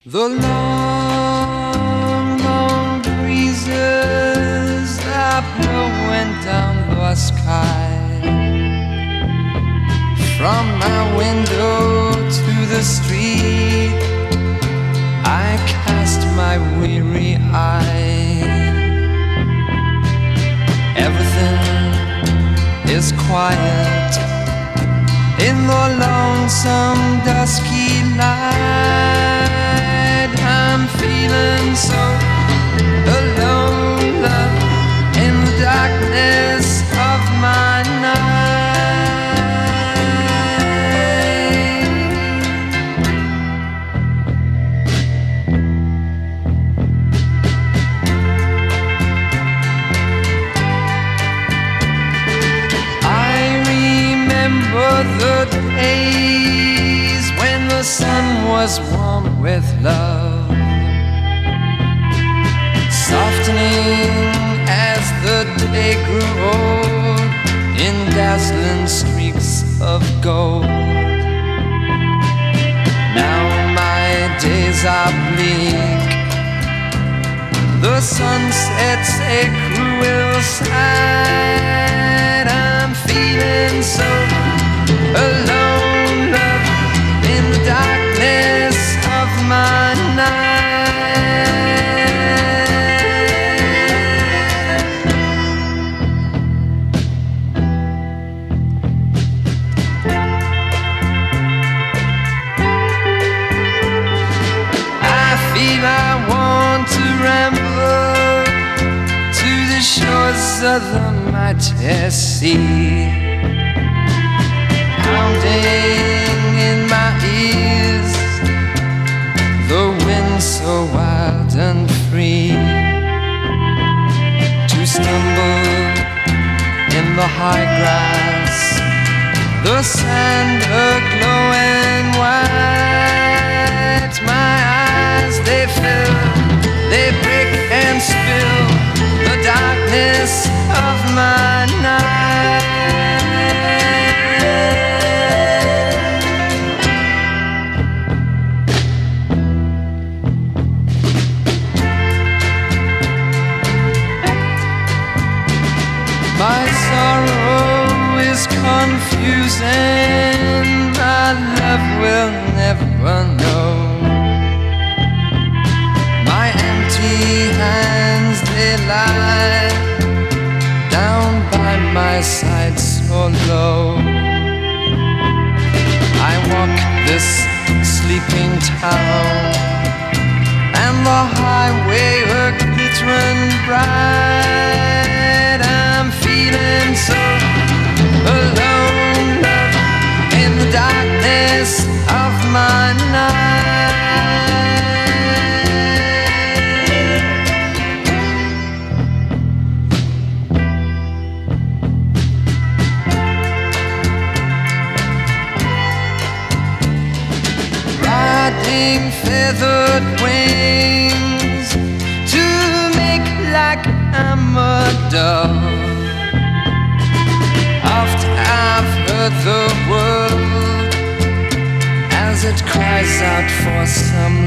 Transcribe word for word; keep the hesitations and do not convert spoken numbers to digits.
The long, long breezes are blowing down the sky. From my window to the street, I cast my weary eye. Everything is quiet in the lonesome dusky light. I'm feeling so alone, love, in the darkness of my the days when the sun was warm with love, softening as the day grew old in dazzling streaks of gold. Now my days are bleak, the sunsets a cruel sight. I'm feeling so alone, love, in the darkness of my I feel I want to ramble to the shores of the mighty sea, pounding in my ears, the wind so wild and free. To stumble in the high grass, the sand aglow and white. My eyes, they fill, they break and spill the darkness of my night. My sorrow is confusing, my love will never know. My empty hands, they lie down by my side so low. I walk this sleeping town, and the highway a glittering bright. I'm feeling so alone, love, in the darkness of my night. Riding feathered wings to make like I'm a dove. Oft I've heard the world as it cries out for some